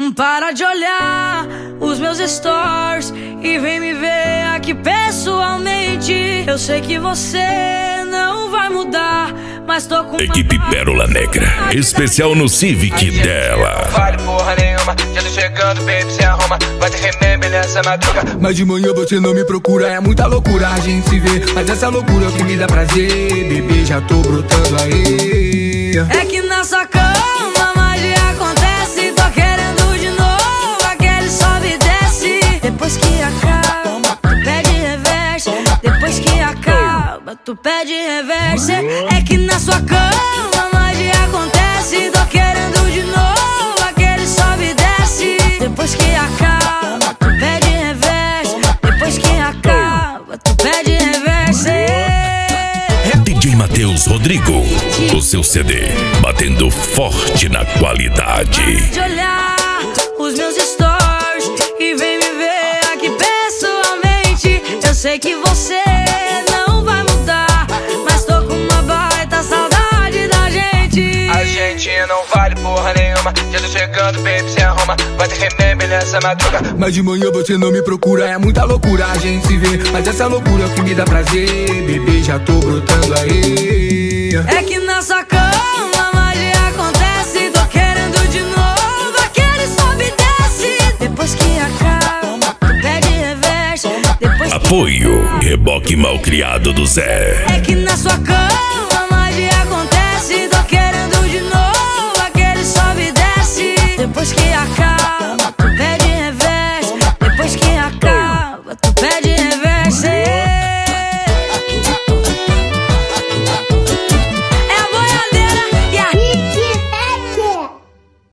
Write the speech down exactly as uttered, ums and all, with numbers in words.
Para de olhar os meus stories e vem me ver aqui pessoalmente. Eu sei que você não vai mudar, mas tô com Equipe Pérola Negra, especial no Civic dela. Não vale porra nenhuma, já tô chegando, baby, se arruma. Vai ter remember nessa madruga. Mas de manhã você não me procura, é muita loucura a gente se vê. Mas essa loucura é o que me dá prazer, bebê, já tô brotando aí. É que na sua cama magia acontece. Tô querendo de novo aquele sobe e desce. Depois que acaba, tu pede reverse. Depois que acaba, tu pede reverse. É que na sua cama magia acontece. Tô querendo de novo aquele sobe e desce. Depois que acaba, tu pede reverse. Depois que acaba, tu pede reverse. D J Matheus Rodrigo, o seu C D, batendo forte na qualidade. De olhar os meus stories e vem me ver aqui pessoalmente. Eu sei que você não vai mudar, mas tô com uma baita saudade da gente. A gente não vale porra nenhuma, já tô chegando, baby, se arruma. Vai ter remember nessa madruga. Mas de manhã você não me procura, é muita loucura a gente se vê. Mas essa loucura é o que me dá prazer, bebê, já tô brotando aí. É que na sua cama magia acontece. Tô querendo de novo aquele sobe e desce. Depois que acaba, tu pede reverse. Depois Apoio, reboque malcriado do Zé. É que na sua cama magia acontece. Tô querendo de novo aquele sobe e desce. Depois que acaba,